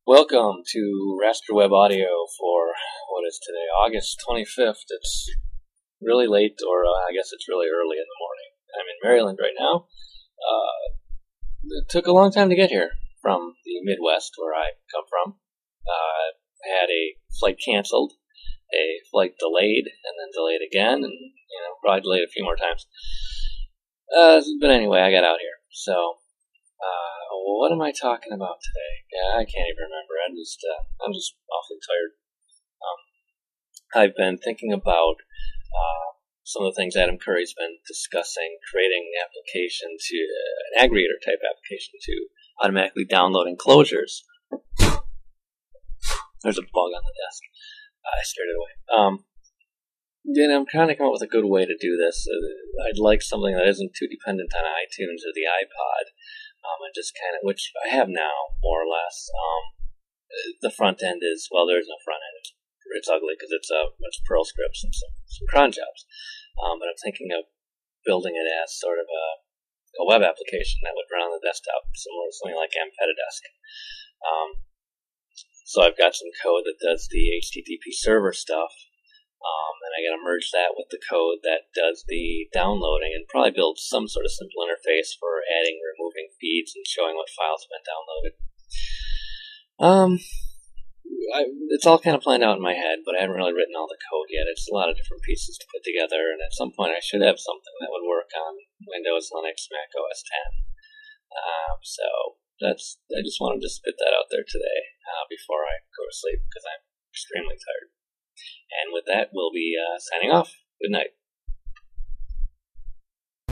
Welcome to Raster Web Audio for what is today, August 25th. It's really late, or I guess it's really early in the morning. I'm in Maryland right now. It took a long time to get here from the Midwest, where I come from. I had a flight canceled, a flight delayed, and then delayed again, and probably delayed a few more times. But anyway, I got out here. So, what am I talking about today? Yeah, I can't even remember. I'm just awfully tired. I've been thinking about some of the things Adam Curry's been discussing, creating an application an aggregator type application to automatically download enclosures. There's a bug on the desk. I scared it away. Then I'm trying to come up with a good way to do this. I'd like something that isn't too dependent on iTunes or the iPod. And just kind of, which I have now, more or less. The front end is, well, there's no front end. It's ugly because it's Perl scripts and some cron jobs. But I'm thinking of building it as sort of a web application that would run on the desktop, similar to something like Ampetadesk. So I've got some code that does the HTTP server stuff. And I got to merge that with the code that does the downloading and probably build some sort of simple interface for adding, removing feeds, and showing what files have been downloaded. It's all kind of planned out in my head, but I haven't really written all the code yet. It's a lot of different pieces to put together, and at some point I should have something that would work on Windows, Linux, Mac OS X. I just wanted to spit that out there today before I go to sleep because I'm extremely tired. And with that, we'll be signing off. Good night.